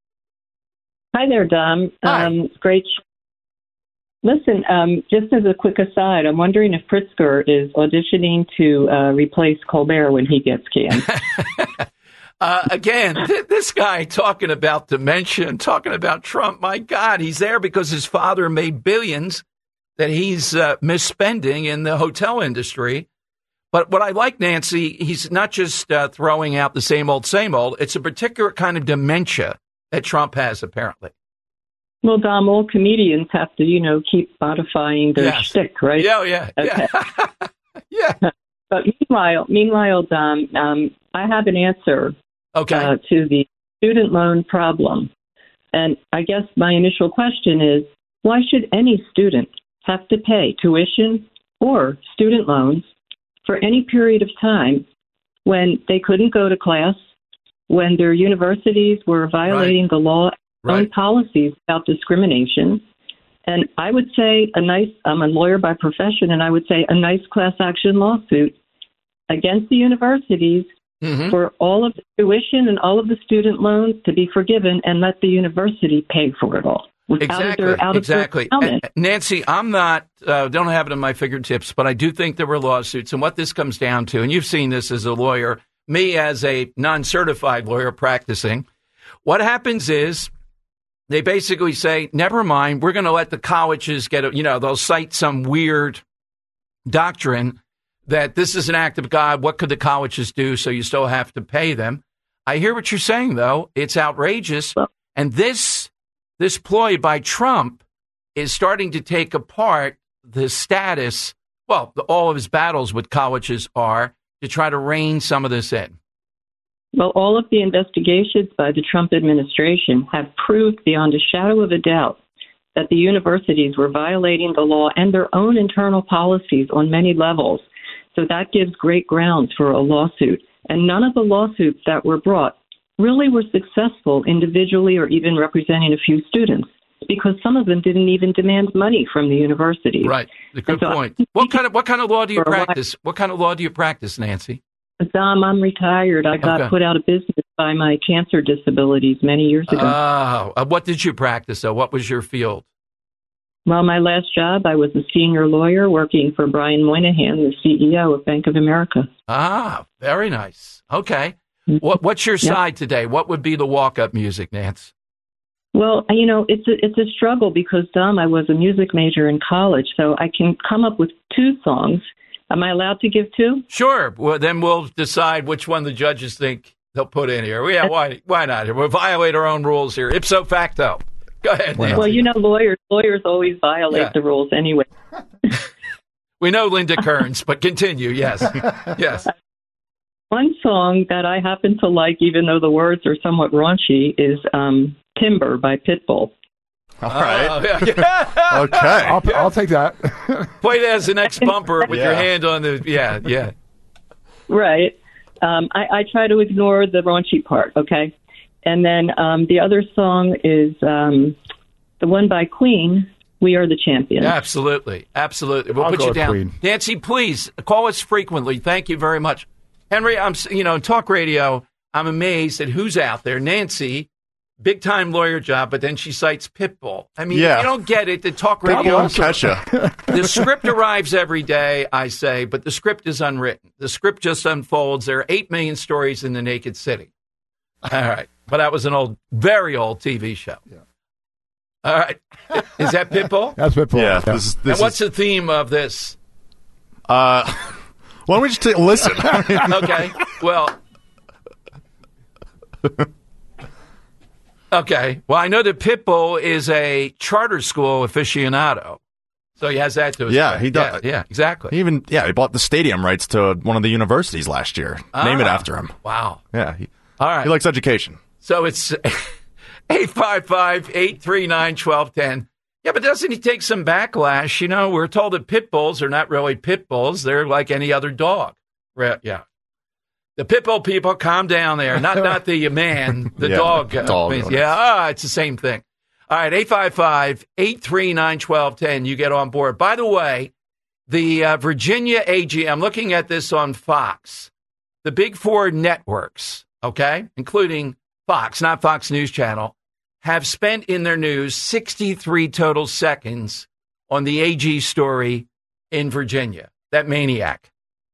Hi there, Dom. Hi. Great. Listen, just as a quick aside, I'm wondering if Pritzker is auditioning to replace Colbert when he gets canned. Again, this guy talking about dementia and talking about Trump. My God, he's there because his father made billions that he's misspending in the hotel industry. But what I like, Nancy, he's not just throwing out the same old, same old. It's a particular kind of dementia that Trump has, apparently. Well, Dom, all comedians have to, keep modifying their shtick, right? Yeah. Okay. Yeah. But meanwhile, Dom, I have an answer to the student loan problem. And I guess my initial question is, why should any student have to pay tuition or student loans for any period of time when they couldn't go to class, when their universities were violating the law and policies about discrimination? And I would say I'm a lawyer by profession, and I would say a nice class action lawsuit against the universities for all of the tuition and all of the student loans to be forgiven and let the university pay for it all. Exactly. Nancy, I'm not, don't have it in my fingertips, but I do think there were lawsuits. And what this comes down to, and you've seen this as a lawyer, me as a non-certified lawyer practicing, what happens is they basically say, never mind, we're going to let the colleges get, they'll cite some weird doctrine that this is an act of God. What could the colleges do? So you still have to pay them. I hear what you're saying, though. It's outrageous. And this ploy by Trump is starting to take apart the status, all of his battles with colleges are to try to rein some of this in. Well, all of the investigations by the Trump administration have proved beyond a shadow of a doubt that the universities were violating the law and their own internal policies on many levels. So that gives great grounds for a lawsuit. And none of the lawsuits that were brought really were successful individually or even representing a few students, because some of them didn't even demand money from the university. Right. Good point. What kind of law do you practice? What kind of law do you practice, Nancy? Dom, I'm retired. I got put out of business by my cancer disabilities many years ago. Oh, what did you practice, though? What was your field? Well, my last job, I was a senior lawyer working for Brian Moynihan, the CEO of Bank of America. Ah, very nice. Okay. What's your side today? What would be the walk-up music, Nance? Well, it's a struggle because, Dom, I was a music major in college, so I can come up with two songs. Am I allowed to give two? Sure. Well, then we'll decide which one the judges think they'll put in here. Yeah, why not? We'll violate our own rules here. Ipso facto. Go ahead, Nancy. Well, lawyers always violate the rules anyway. We know Linda Kearns, but continue. Yes. Yes. One song that I happen to like, even though the words are somewhat raunchy, is Timber by Pitbull. All right. Yeah. Okay. I'll take that. Play that as the next bumper with your hand on the, yeah. Right. I try to ignore the raunchy part, okay? And then the other song is the one by Queen, We Are the Champions. Absolutely. We'll put you down. Queen. Nancy, please call us frequently. Thank you very much. Henry, Talk Radio, I'm amazed at who's out there. Nancy, big-time lawyer job, but then she cites Pitbull. I mean, you don't get it. The Talk Radio. The script arrives every day, I say, but the script is unwritten. The script just unfolds. There are 8 million stories in the Naked City. All right. But that was an very old TV show. Yeah. All right. Is that Pitbull? That's Pitbull. Yeah. This and what's the theme of this? Why don't we just listen? Okay. Well. Okay. Well, I know that Pitbull is a charter school aficionado. So he has that to his Yeah, he does. Yeah, exactly. He bought the stadium rights to one of the universities last year. Name it after him. Wow. Yeah. All right. He likes education. So it's 855-839-1210. Yeah, but doesn't he take some backlash? You know, we're told that pit bulls are not really pit bulls. They're like any other dog. Yeah. The pit bull people, calm down there. Not the man, the dog. It's the same thing. All right, 855-839-1210. You get on board. By the way, the Virginia AG, I'm looking at this on Fox. The big four networks, okay, including Fox, not Fox News Channel, have spent in their news 63 total seconds on the AG story in Virginia, that maniac.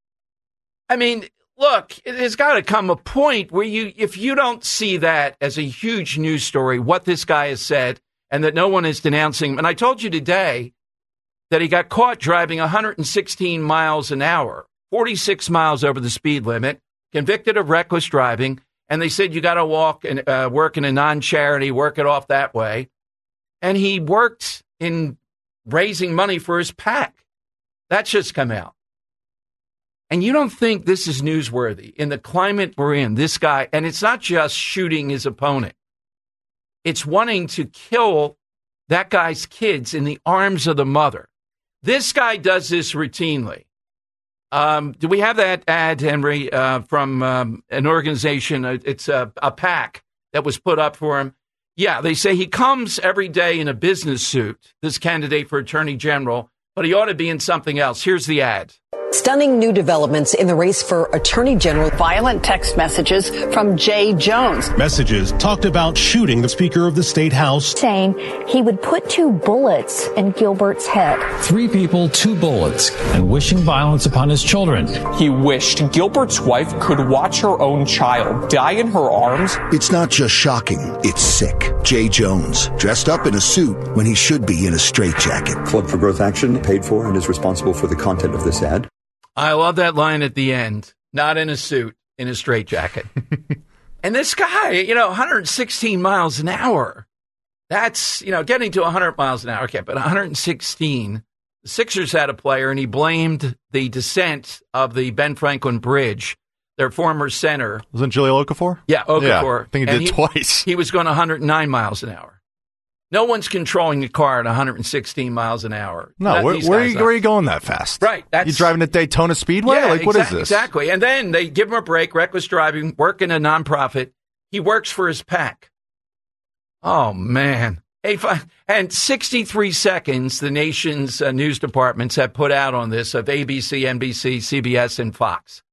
I mean, look, there's got to come a point where if you don't see that as a huge news story, what this guy has said, and that no one is denouncing him. And I told you today that he got caught driving 116 miles an hour, 46 miles over the speed limit, convicted of reckless driving. And they said, you got to walk and work in a non-charity, work it off that way. And he worked in raising money for his PAC. That's just come out. And you don't think this is newsworthy in the climate we're in, this guy, and it's not just shooting his opponent. It's wanting to kill that guy's kids in the arms of the mother. This guy does this routinely. Do we have that ad, Henry, from an organization? It's a PAC that was put up for him. Yeah, they say he comes every day in a business suit, this candidate for attorney general, but he ought to be in something else. Here's the ad. Stunning new developments in the race for Attorney General. Violent text messages from Jay Jones. Messages talked about shooting the Speaker of the State House. Saying he would put 2 bullets in Gilbert's head. 3 people, 2 bullets, and wishing violence upon his children. He wished Gilbert's wife could watch her own child die in her arms. It's not just shocking, it's sick. Jay Jones, dressed up in a suit when he should be in a straitjacket. Club for Growth Action paid for and is responsible for the content of this ad. I love that line at the end. Not in a suit, in a straitjacket. And this guy, 116 miles an hour. That's, getting to 100 miles an hour. Okay, but 116. The Sixers had a player, and he blamed the descent of the Ben Franklin Bridge, their former center. Wasn't Jahlil Okafor? Yeah, Okafor. Yeah, I think he did twice. He was going 109 miles an hour. No one's controlling a car at 116 miles an hour. No, where are you going that fast? Right. You driving at Daytona Speedway? Yeah, what is this? Exactly. And then they give him a break, reckless driving, work in a nonprofit. He works for his PAC. Oh, man. And 63 seconds the nation's news departments have put out on this of ABC, NBC, CBS, and Fox.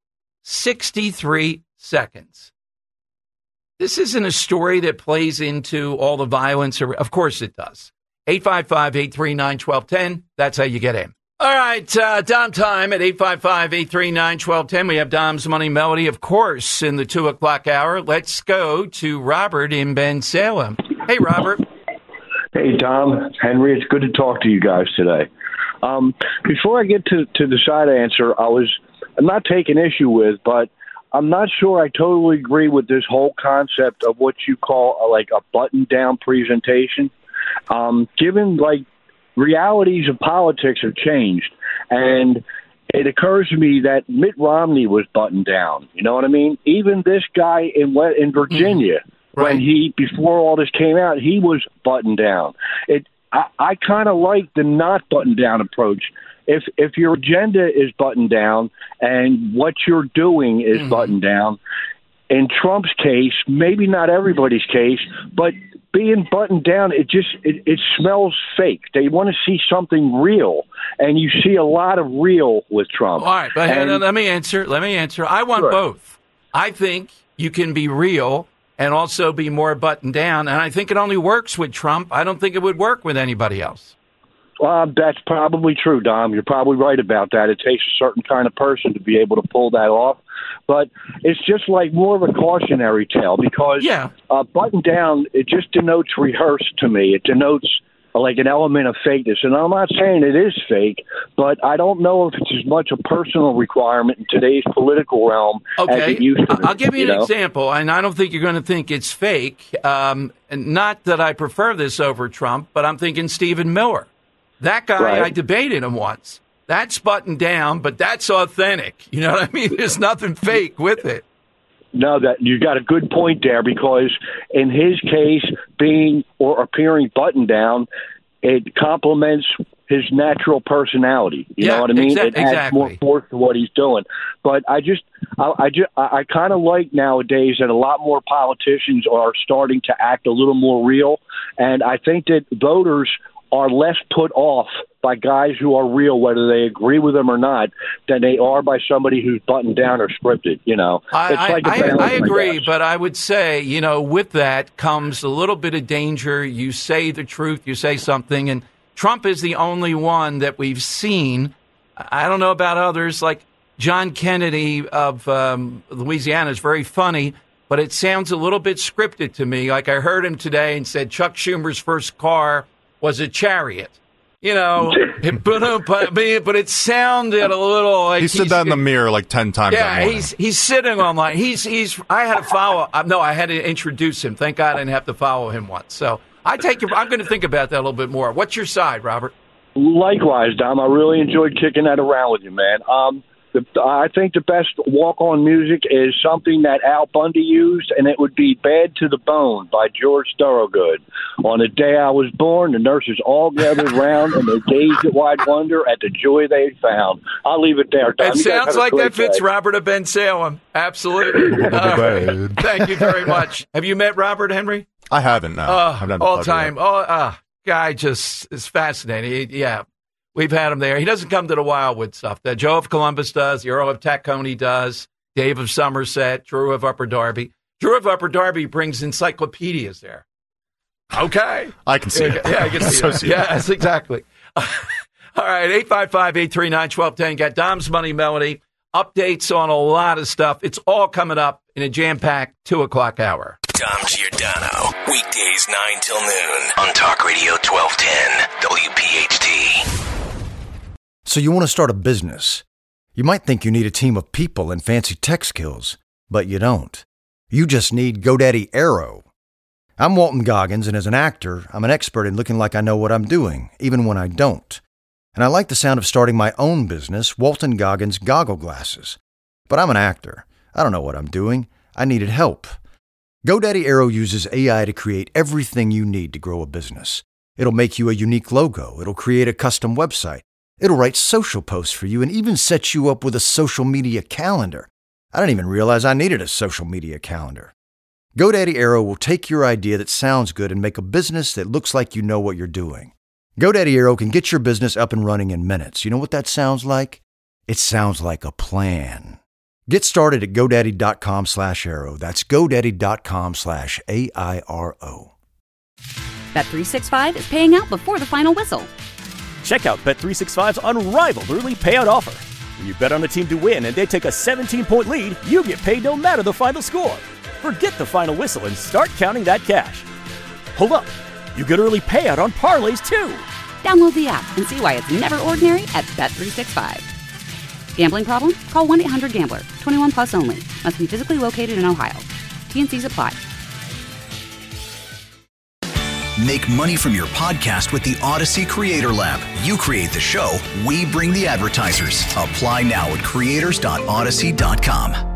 63 seconds. This isn't a story that plays into all the violence. Of course it does. 855-839-1210. That's how you get in. All right, Dom time at 855-839-1210. We have Dom's Money Melody, of course, in the 2 o'clock hour. Let's go to Robert in Bensalem. Hey, Robert. Hey, Dom, Henry, it's good to talk to you guys today. Before I get to the side answer, I'm not taking issue with, but I'm not sure I totally agree with this whole concept of what you call a button-down presentation. Given, realities of politics have changed, and it occurs to me that Mitt Romney was buttoned down. You know what I mean? Even this guy in Virginia, before all this came out, he was buttoned down. I kind of like the not buttoned down approach. If your agenda is buttoned down and what you're doing is buttoned down, in Trump's case, maybe not everybody's case, but being buttoned down, it smells fake. They want to see something real, and you see a lot of real with Trump. All right, but let me answer. I want both. I think you can be real and also be more buttoned down, and I think it only works with Trump. I don't think it would work with anybody else. That's probably true, Dom. You're probably right about that. It takes a certain kind of person to be able to pull that off. But it's just more of a cautionary tale because button down, it just denotes rehearsed to me. It denotes an element of fakeness. And I'm not saying it is fake, but I don't know if it's as much a personal requirement in today's political realm as it used to be. I'll give you an example, and I don't think you're going to think it's fake. And not that I prefer this over Trump, but I'm thinking Stephen Miller. That guy, right. I debated him once. That's buttoned down, but that's authentic. You know what I mean? There's nothing fake with it. No, that you got a good point there, because in his case, being or appearing buttoned down, it complements his natural personality. You know what I mean? It adds more force to what he's doing. But I kind of like nowadays that a lot more politicians are starting to act a little more real, and I think that voters are less put off by guys who are real, whether they agree with them or not, than they are by somebody who's buttoned down or scripted. You know, I agree, but I would say, you know, with that comes a little bit of danger. You say the truth, you say something, and Trump is the only one that we've seen. I don't know about others, like John Kennedy of Louisiana is very funny, but it sounds a little bit scripted to me. Like I heard him today and said Chuck Schumer's first car was a Chariot. You know, but it sounded a little like he said that in the mirror like 10 times. Yeah, he's sitting on like I had to follow. No, I had to introduce him. Thank God I didn't have to follow him once. So I'm going to think about that a little bit more. What's your side, Robert? Likewise, Dom. I really enjoyed kicking that around with you, man. I think the best walk-on music is something that Al Bundy used, and it would be Bad to the Bone by George Thorogood. On the day I was born, the nurses all gathered round, and they gazed at wide wonder at the joy they had found. I'll leave it there, Dom. It sounds like that fits Robert of Ben Salem. Absolutely. Thank you very much. Have you met Robert, Henry? I haven't, no. All time. Guy just is fascinating. Yeah. We've had him there. He doesn't come to the Wildwood stuff that Joe of Columbus does, the Earl of Tacony does, Dave of Somerset, Drew of Upper Darby. Drew of Upper Darby brings encyclopedias there. Okay. I can see it. Yeah, I can see it. Yes, exactly. All right, 855-839-1210. Got Dom's Money Melody. Updates on a lot of stuff. It's all coming up in a jam-packed 2 o'clock hour. Dom Giordano, weekdays 9 till noon on Talk Radio 1210 WPHT. So you want to start a business. You might think you need a team of people and fancy tech skills, but you don't. You just need GoDaddy Aero. I'm Walton Goggins, and as an actor, I'm an expert in looking like I know what I'm doing, even when I don't. And I like the sound of starting my own business, Walton Goggins Goggle Glasses. But I'm an actor. I don't know what I'm doing. I needed help. GoDaddy Aero uses AI to create everything you need to grow a business. It'll make you a unique logo. It'll create a custom website. It'll write social posts for you and even set you up with a social media calendar. I didn't even realize I needed a social media calendar. GoDaddy Aero will take your idea that sounds good and make a business that looks like you know what you're doing. GoDaddy Aero can get your business up and running in minutes. You know what that sounds like? It sounds like a plan. Get started at GoDaddy.com/Aero. That's GoDaddy.com/AIRO. Bet365 is paying out before the final whistle. Check out Bet365's unrivaled early payout offer. When you bet on a team to win and they take a 17-point lead, you get paid no matter the final score. Forget the final whistle and start counting that cash. Hold up. You get early payout on parlays, too. Download the app and see why it's never ordinary at Bet365. Gambling problem? Call 1-800-GAMBLER. 21 plus only. Must be physically located in Ohio. T&Cs apply. Make money from your podcast with the Odyssey Creator Lab. You create the show, we bring the advertisers. Apply now at creators.odyssey.com.